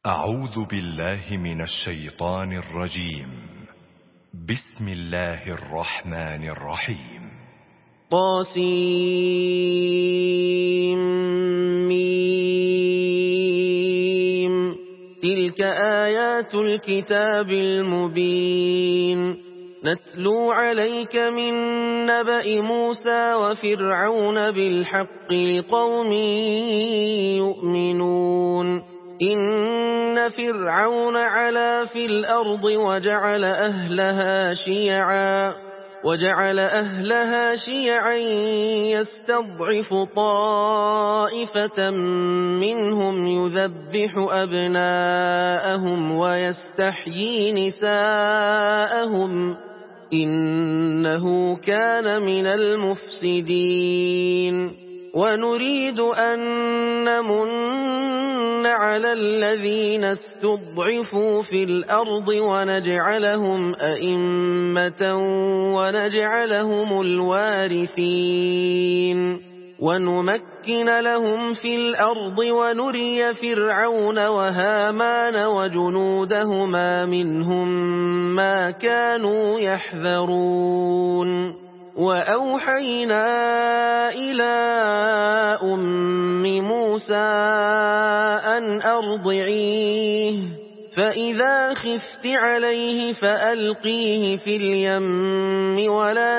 أعوذ بالله من الشيطان الرجيم. بسم الله الرحمن الرحيم. طاسيم. تلك آيات الكتاب المبين. نتلو عليك من نبأ موسى وفرعون بالحق لقوم يؤمنون. إن فرعون علا في الأرض وجعل أهلها شيعا يستضعف طائفة منهم يذبح أبناءهم ويستحيي نساءهم إنه كان من المفسدين. ونريد أن نمن على الذين استضعفوا في الأرض ونجعلهم أئمة ونجعلهم الوارثين ونمكن لهم في الأرض ونري فرعون وهامان وجنودهما منهم ما كانوا يحذرون. وأوحينا إلى أم موسى أن أرضعيه فإذا خفت عليه فألقيه في اليم ولا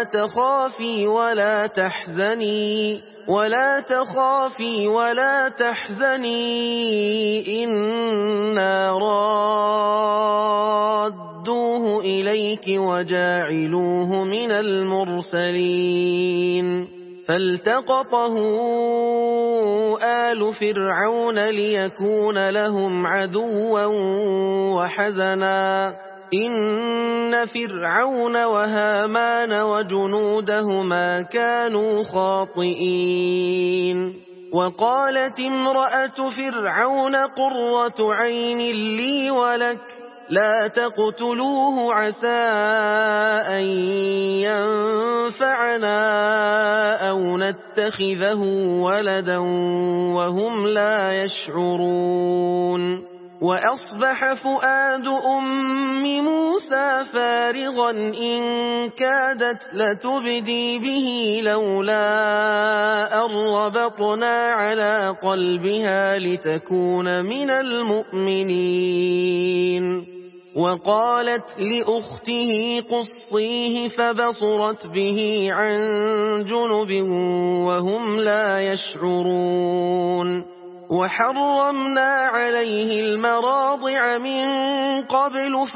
تخافي ولا تحزني إنا رادوه إليك وجاعلوه من المرسلين. فالتقطه آل فرعون ليكون لهم عدوا وحزنا إن فرعون وهامان وجنودهما كانوا خاطئين. وقالت امرأة فرعون قرة عين لي ولك لا تقتلوه عسى أن ينفعنا أو نتخذه ولدا وهم لا يشعرون. وأصبح فؤاد أم موسى فارغا إن كادت لتبدي به لولا أن ربطنا على قلبها لتكون من المؤمنين. وقالت لأخته قصيه فبصرت به عن جنب وهم لا يشعرون. وحرمنا عليه المراضع من قبل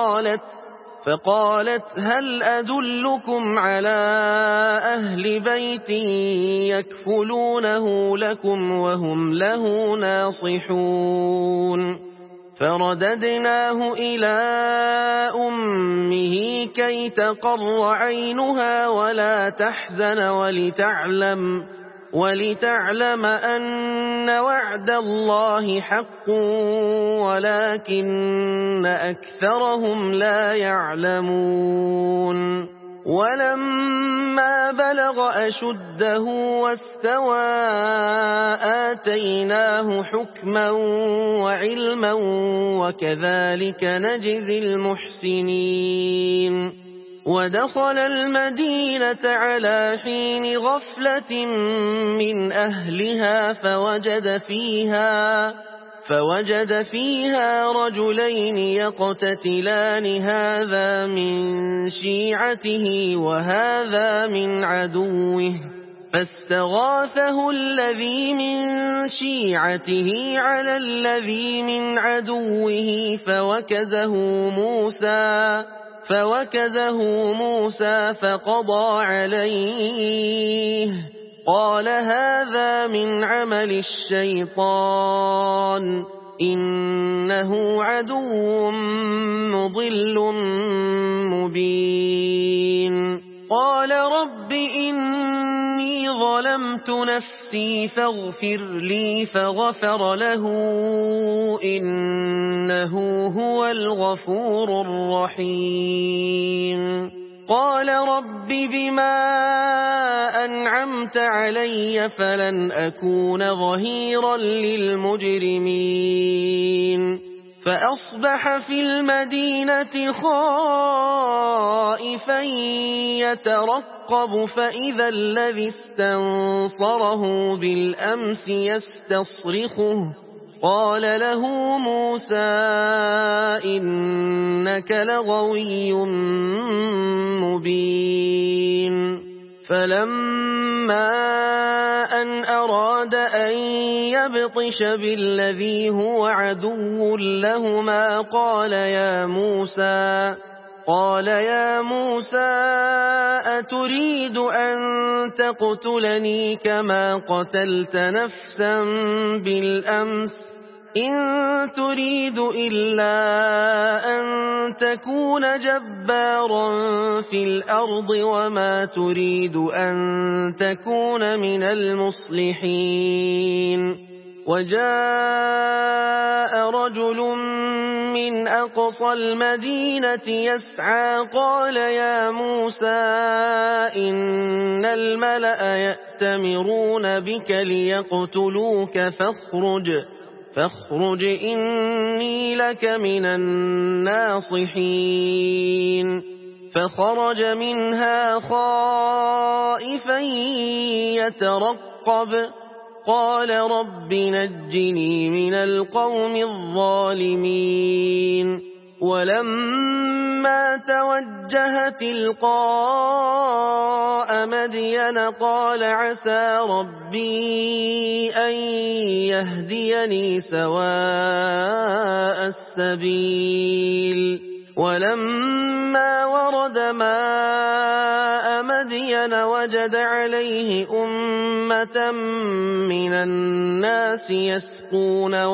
فقالت هل أدلكم على أهل بيت يكفلونه لكم وهم له ناصحون. فرددناه إلى أمه كي تقر عينها ولا تحزن ولتعلم أن وعد الله حق ولكن أكثرهم لا يعلمون. ولما بلغ أشده واستوى آتيناه حكما وعلما وكذلك نجزي المحسنين. ودخل المدينة على حين غفلة من أهلها فوجد فيها رجلين يقتتلان هذا من شيعته وهذا من عدوه فاستغاثه الذي من شيعته على الذي من عدوه فوكزه موسى فقضى عليه قال هذا من عمل الشيطان إنه عدو مضل مبين. قال رب إني ظلمت نفسي فاغفر لي فغفر له إنه هو الغفور الرحيم. قال رب بما أنعمت علي فلن أكون ظهيرا للمجرمين فأصبح في المدينة خائفا يترقب فإذا الذي استنصره بالأمس يستصرخه قال له موسى إنك لغوي مبين فلما أن أراد أن يبطش بالذي هو عدو لهما قال يا موسى أتريد أن تقتلني كما قتلت نفسا بالأمس إن تريد إلا أن تكون جبارا في الأرض وما تريد أن تكون من المصلحين وجاء رجل من أقصى المدينة يسعى قال يا موسى إن الملأ يأتمرون بك ليقتلوك فاخرج إني لك من الناصحين فخرج منها خائفا يترقب قال رب نجني من القوم الظالمين ولما توجه تلقاء مدين قال عسى ربي أن يهديني سواء السبيل ولما ورد ماء مدين وجد عليه أمة من الناس يسقون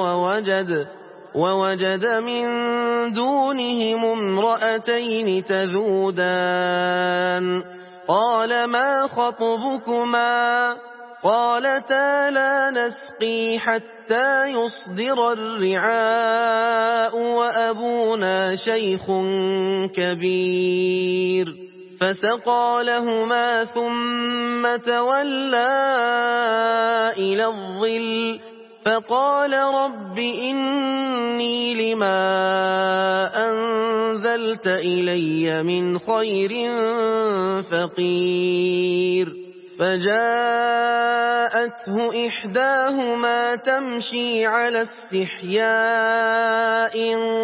ووجد من دونهم امرأتين تذودان قال ما خطبكما قالتا لا نسقي حتى يصدر الرعاء وأبونا شيخ كبير فسقى لهما ثم تولى إلى الظل فقال رب إني لما أنزلت إلي من خير فقير فجاءته إحداهما تمشي على استحياء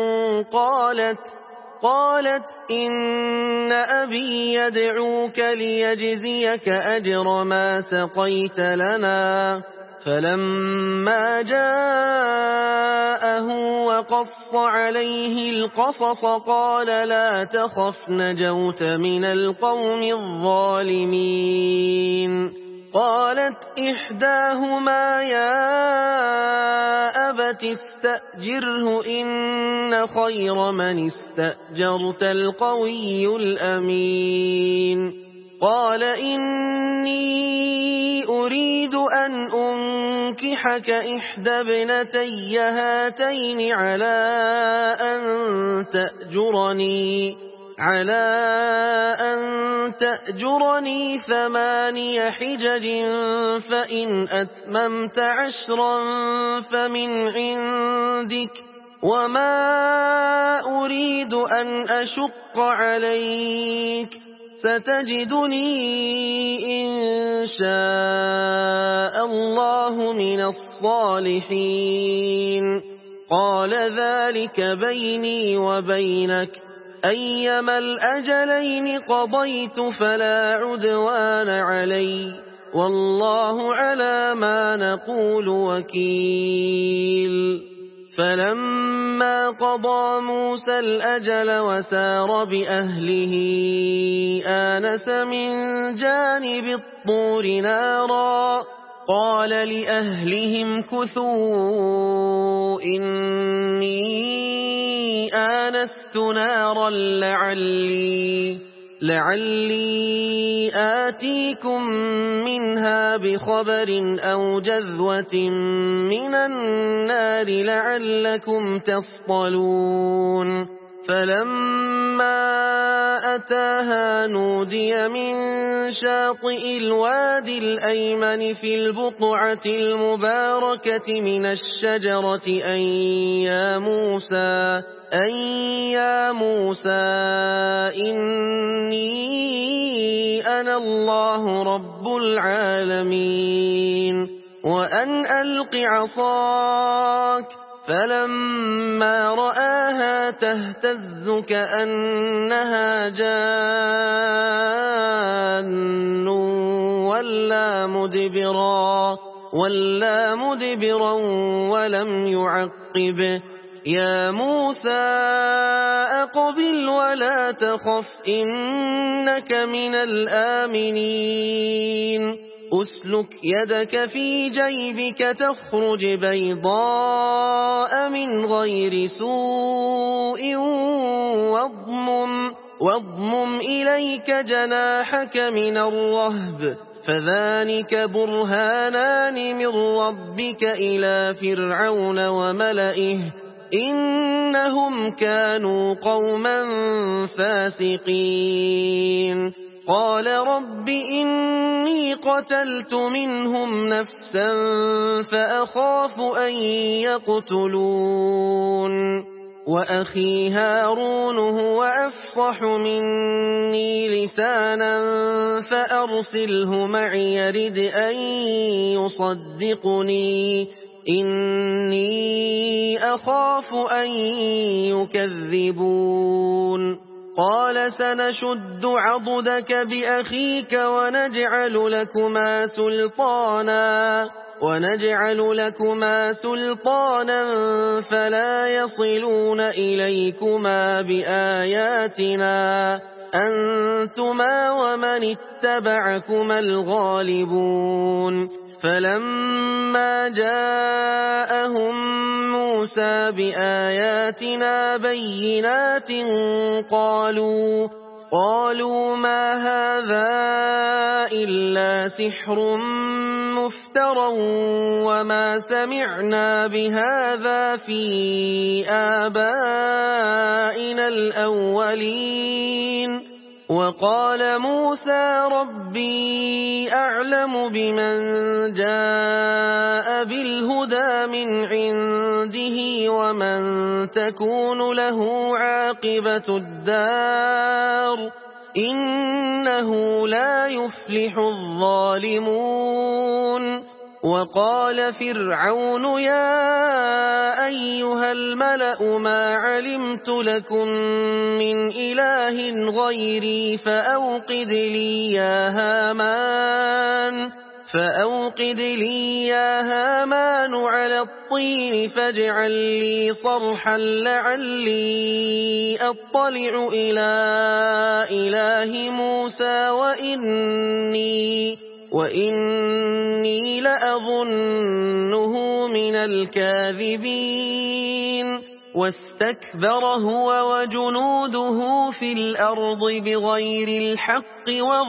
قالت إن أبي يدعوك ليجزيك أجر ما سقيت لنا فلما جاءه وقص عليه القصص قال لا تخف نجوت من القوم الظالمين قالت إحداهما يا أبت استأجره إن خير من استأجرت القوي الأمين قال إني أريد أن أنكحك إحدى ابنتي هاتين على أن تأجرني 8 حجج فإن أتممت 10 فمن عندك وما أريد أن أشق عليك ستجدني إن شاء الله من الصالحين قال ذلك بيني وبينك أيما الأجلين قضيت فلا عدوان علي والله على ما نقول وكيل فلما قضى موسى الأجل وسار بأهله آنس من جانب الطور نارا قال لأهلهم كثوا إني آنست نارا لعلي آتيكم منها بخبر أو جذوة من النار لعلكم تصطلون فلما أتاها نودي من شاطئ الوادي الأيمن في البقعة المباركة من الشجرة أن يا موسى إني أنا الله رب العالمين وأن ألق عصاك. فلما رآها تهتز كأنها جان ولا مدبرا ولم يعقب. يا موسى أقبل ولا تخف إنك من الآمنين. أسلك يدك في جيبك تخرج بيضاء من غير سوء واضمم إليك جناحك من الرهب فذلك برهانان من ربك إلى فرعون وملئه إنهم كانوا قوما فاسقين. قال رب إني قتلت منهم نفسا فأخاف أن يقتلون وأخي هارون هو أفصح مني لسانا فأرسله معي يرد أن يصدقني إني أخاف أن يكذبون. قال سنشد عضدك بأخيك ونجعل لكما سلطانا فلا يصلون إليكما بآياتنا أنتما ومن اتبعكما الغالبون. فلما جاءهم موسى بآياتنا بينات قالوا ما هذا إلا سحر مفترى وما سمعنا بهذا في آبائنا الأولين. وقال موسى ربي أعلم بمن جاء بالهدى من عنده ومن تكون له عاقبة الدار إنه لا يفلح الظالمون. وقال فرعون يا أيها الملأ ما علمت لكم من إله غيري فأوقد لي يا هامان على الطين فاجعل لي صرحا لعلي أطلع إلى إله موسى وإني لأظنه من الكاذبين. واستكبر هو وجنوده في الأرض بغير الحق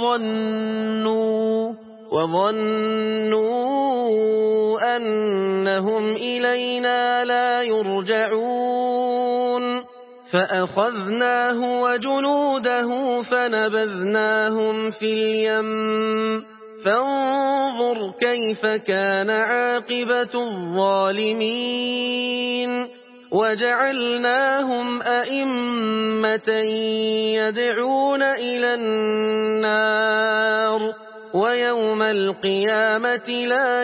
وظنوا أنهم إلينا لا يرجعون. فأخذناه وجنوده فنبذناهم في اليم فانظر كيف كان عاقبة الظالمين. وجعلناهم أئمة يدعون إلى النار ويوم القيامة لا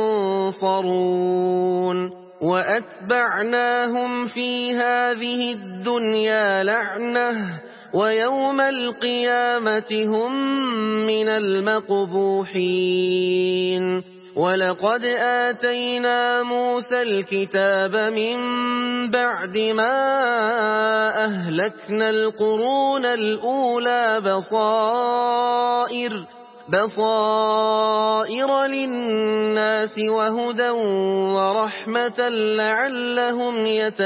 ينصرون. وأتبعناهم في هذه الدنيا لعنة ويوم القيامة هم من المقبوحين. ولقد آتينا موسى الكتاب من بعد ما أهلكنا القرون الأولى بصائر للناس وهدى ورحمة لعلهم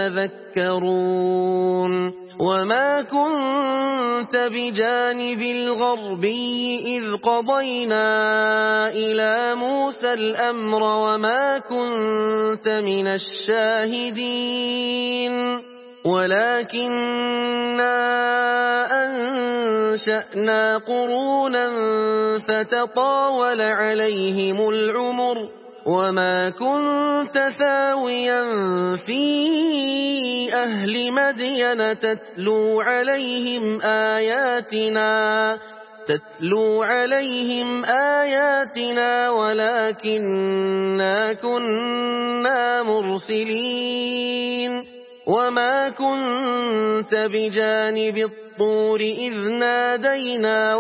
يتذكرون. وما كنت بجانب الغربي إذ قضينا إلى موسى الأمر وما كنت من الشاهدين. ولكننا أنشأنا قرونا فتطاول عليهم العمر وما كنت ثاويا في أهل مدين تتلو عليهم آياتنا ولكننا كنا مرسلين وما كنت بجانب الطور إذ نادينا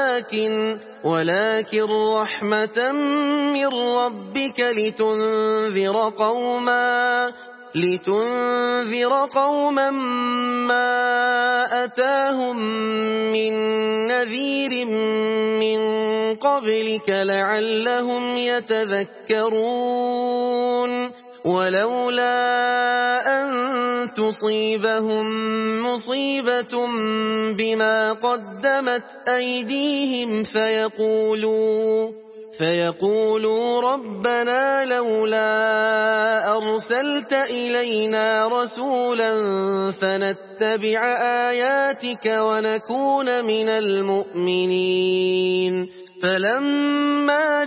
ولكن رحمة من ربك لتنذر قوما ما أتاهم من نذير من قبلك لعلهم يتذكرون ولولا أن تصيبهم مصيبة بما قدمت أيديهم فيقولوا ربنا لولا أرسلت إلينا رسولا فنتبع آياتك ونكون من المؤمنين فلما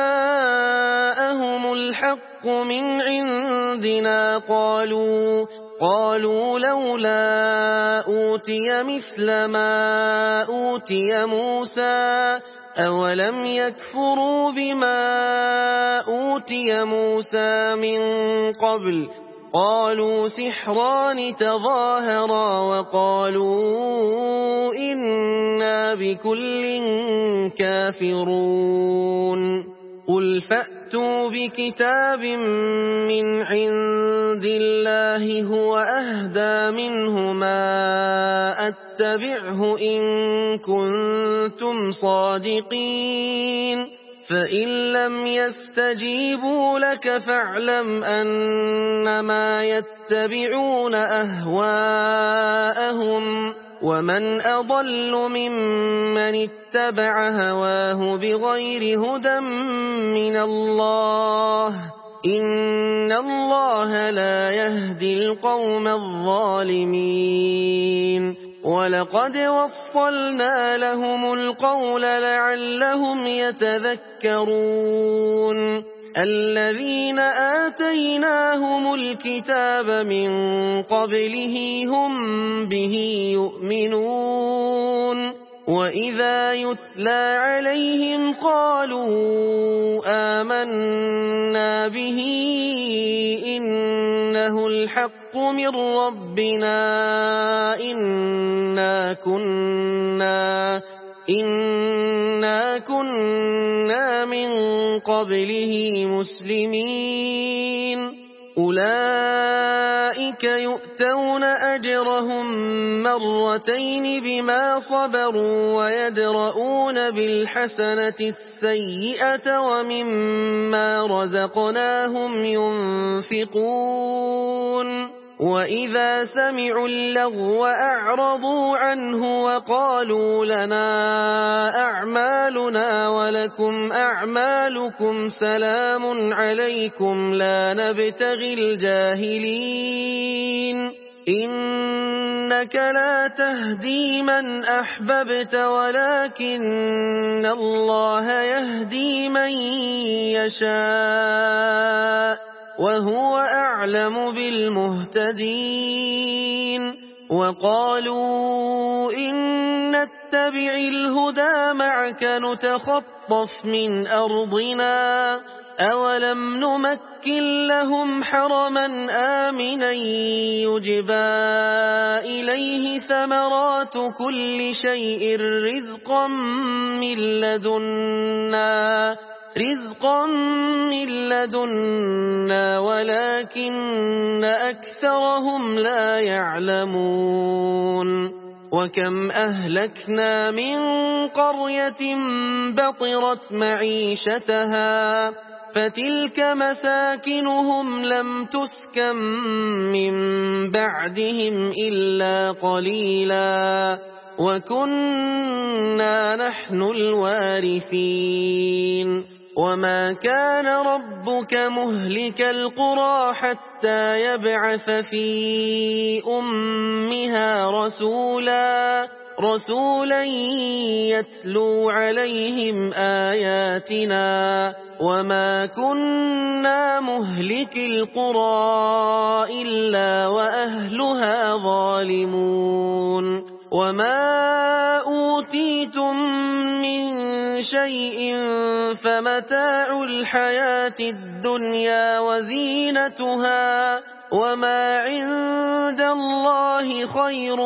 جاءهم الحق من عندنا قالوا لولا أوتي مثل ما أوتي موسى أولم يكفروا بما أوتي موسى من قبل قالوا سحران تظاهرا وقالوا إنا بكل كافرون قل فأتوا بكتاب من عند الله هو أهدى منه ما أتبعه إن كنتم صادقين فإن لم يستجيبوا لك فاعلم أنما يتبعون أهواءهم ومن أضل ممن اتبع هواه بغير هدى من الله إن الله لا يهدي القوم الظالمين ولقد وصلنا لهم القول لعلهم يتذكرون الذين آتيناهم الكتاب من قبله هم به يؤمنون وإذا يتلى عليهم قالوا آمنا به إنه الحق من ربنا إنا كنا من قبله مسلمين أولئك يؤتون أجرهم مرتين بما صبروا ويدرؤون بالحسنة السيئة ومما رزقناهم ينفقون وإذا سمعوا اللغو أعرضوا عنه وقالوا لنا أعمالنا ولكم أعمالكم سلام عليكم لا نبتغي الجاهلين إنك لا تهدي من أحببت ولكن الله يهدي من يشاء وهو أعلم بالمهتدين وقالوا إن نتبع الهدى معك نتخطف من أرضنا أولم نمكن لهم حرما آمنا يجبى إليه ثمرات كل شيء رزقا من لدنا ولكن أكثرهم لا يعلمون وكم أهلكنا من قرية بطرت معيشتها فتلك مساكنهم لم تسكن من بعدهم إلا قليلا وكنا نحن الوارثين وما كان ربك مهلك القرى حتى يبعث في أمها رسولا يتلو عليهم آياتنا وما كنا مهلك القرى إلا وأهلها ظالمون وما أوتيتم من شيء فمتاع الحياة الدنيا وزينتها وما عند الله خير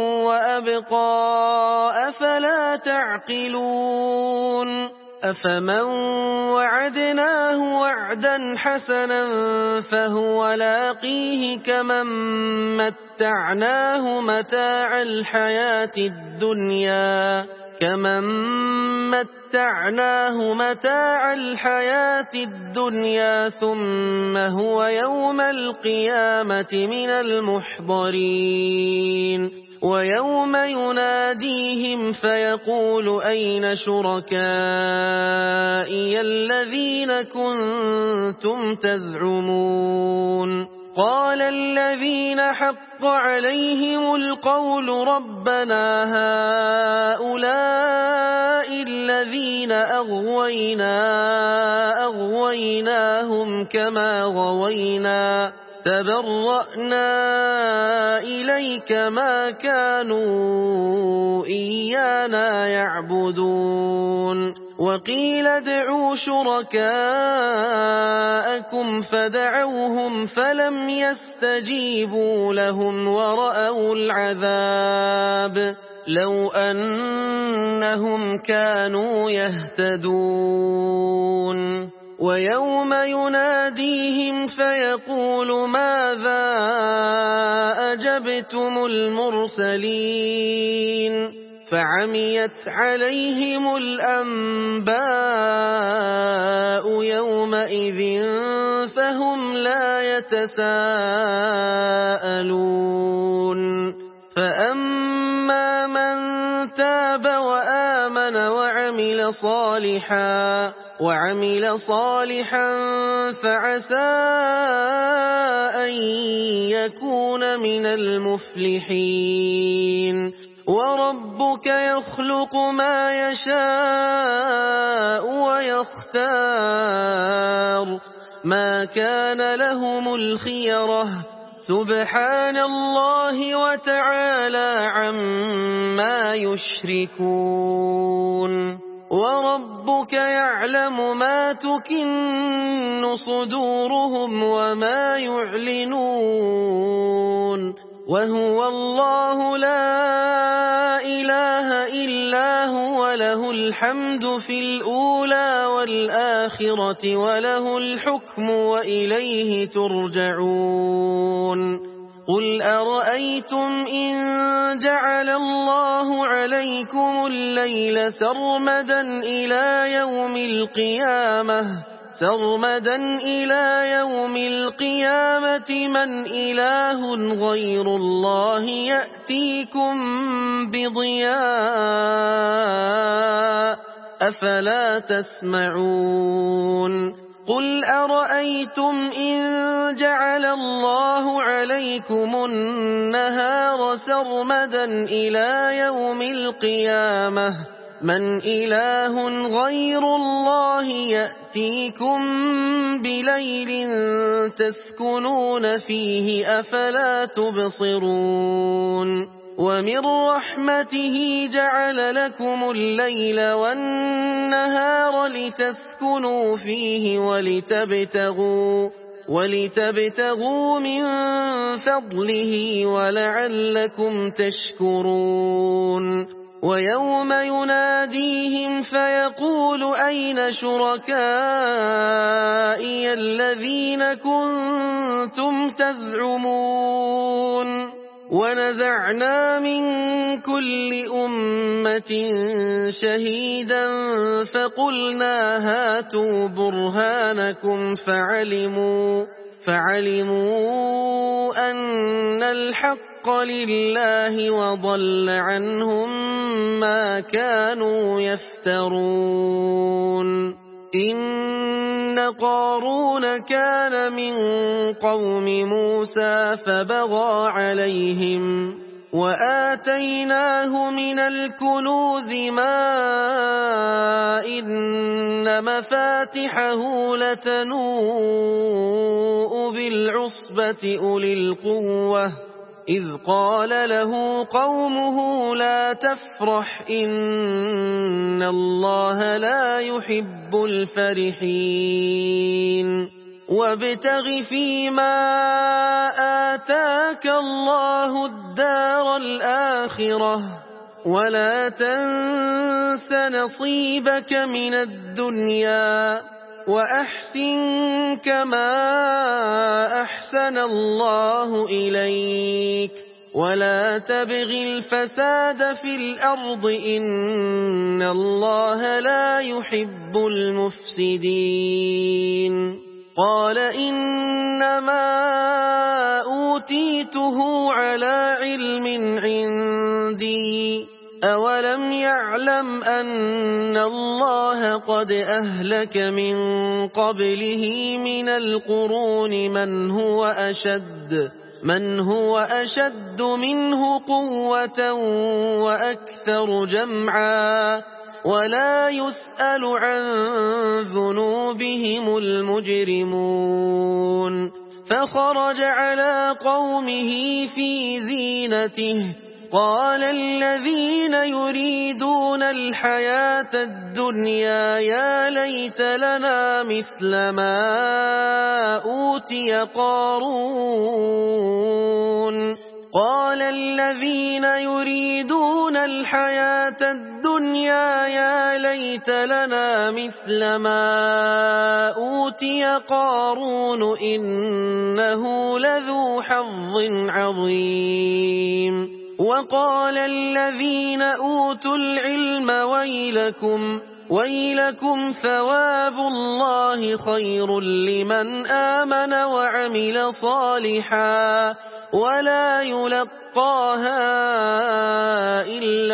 وأبقى أفلا تعقلون أفمن وعدناه وعدا حسنا فهو لاقيه كمن متعناه متاع الحياة الدنيا ثم هو يوم القيامة من المحضرين ويوم يناديهم فيقول أين شركائي الذين كنتم تزعمون قال الذين حق عليهم القول ربنا هؤلاء الذين أغويناهم كما غوينا تبرأنا إليك ما كانوا إيانا يعبدون وقيل ادعوا شركاءكم فدعوهم فلم يستجيبوا لهم ورأوا العذاب لو أنهم كانوا يهتدون ويوم يناديهم فيقول ماذا أجبتم المرسلين فعميت عليهم الأنباء يومئذ فهم لا يتساءلون فأما من تاب وآمن وعمل صالحا فعسى أن يكون من المفلحين وربك يخلق ما يشاء ويختار ما كان لهم الخيرة سبحان الله وتعالى عما يشركون وربك يعلم ما تكن صدورهم وما يعلنون وهو الله لا إله إلا هو له الحمد في الأولى والآخرة وله الحكم وإليه ترجعون قل أرأيتم إن جعل الله عليكم الليل سرمدا إلى يوم القيامة من إله غير الله يأتيكم بضياء أفلا تسمعون قل أرأيتم إن جعل الله عليكم النهار سرمدا إلى يوم القيامة من إله غير الله يأتيكم بليل تسكنون فيه أفلا تبصرون ومن رحمته جعل لكم الليل والنهار لتسكنوا فيه ولتبتغوا من فضله ولعلكم تشكرون ويوم يناديهم فيقول أين شركائي الذين كنتم تزعمون ونزعنا من كل أمة شهيدا فقلنا هاتوا برهانكم فعلموا أن الحق لله وضل عنهم ما كانوا يفترون إن قارون كان من قوم موسى فبغى عليهم وآتيناه من الكنوز ما إن مفاتحه لتنوء بالعصبة أولي القوة إذ قال له قومه لا تفرح إن الله لا يحب الفرحين وابتغ فيما آتاك الله الدار الآخرة ولا تنس نصيبك من الدنيا وأحسن كما أحسن الله إليك ولا تبغ الفساد في الأرض إن الله لا يحب المفسدين قال إنما أوتيته على علم عندي أولم يعلم أن الله قد أهلك من قبله من القرون من هو أشد منه قوة وأكثر جمعا ولا يسأل عن ذنوبهم المجرمون فخرج على قومه في زينته قال الذين يريدون الحياة الدنيا يا ليت لنا مثل ما أوتي قارون قال الذين يريدون الحياة الدنيا يا ليت لنا مثل ما أوتي قارون إنه لذو حظ عظيم وقال الذين أوتوا العلم ويلكم ثواب الله خير لمن آمن وعمل صالحا ولا يلقاها إلا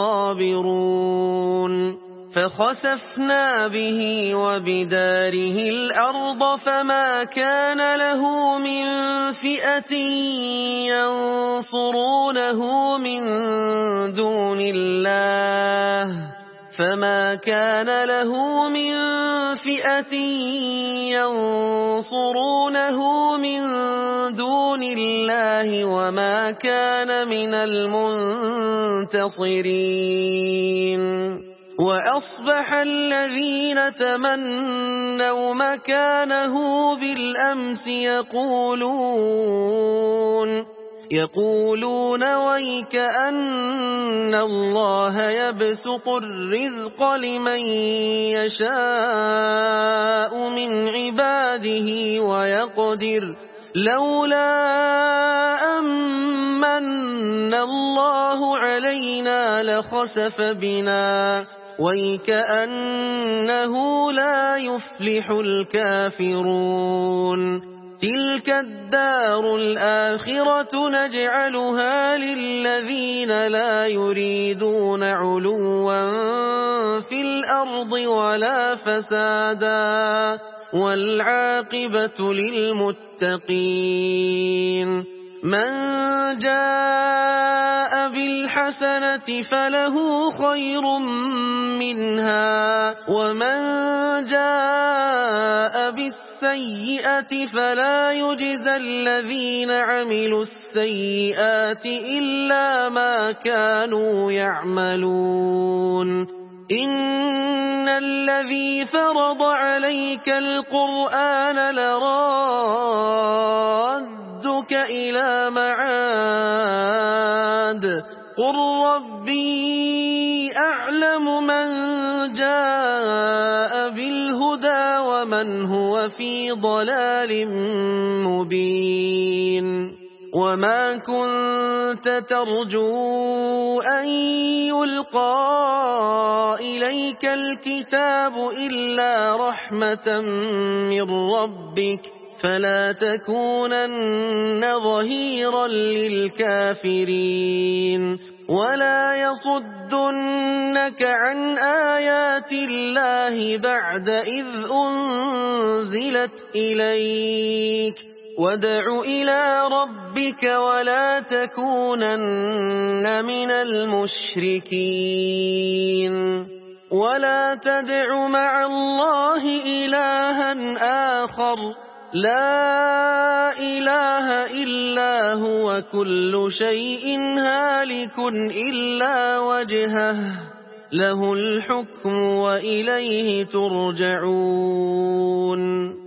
الصابرون فخسفنا به وبداره الأرض فما كان له من فئة ينصرونه من دون الله وما كان من المنتصرين وأصبح الذين تمنوا مكانه بالأمس يقولون ويك أن الله يبسط الرزق لمن يشاء من عباده ويقدر لولا أمن الله علينا لخسف بنا ويكأنه لا يفلح الكافرون تلك الدار الآخرة نجعلها للذين لا يريدون علوا في الأرض ولا فسادا والعاقبة للمتقين من جاء بالحسنة فله خير منها ومن جاء بالسيئة فلا يجزى الذين عملوا السيئات إلا ما كانوا يعملون إن الذي فرض عليك القرآن لرادك إلى معاد قل ربي أعلم من جاء بالهدى ومن هو في ضلال مبين وما كنت ترجو أن يلقى إليك الكتاب إلا رحمة من ربك فلا تكونن ظهيرا للكافرين ولا يصدنك عن آيات الله بعد إذ أنزلت إليك وادع إلى ربك ولا تكونن من المشركين ولا تدع مع الله إلها آخر لا إله إلا هو كل شيء هالك إلا وجهه له الحكم وإليه ترجعون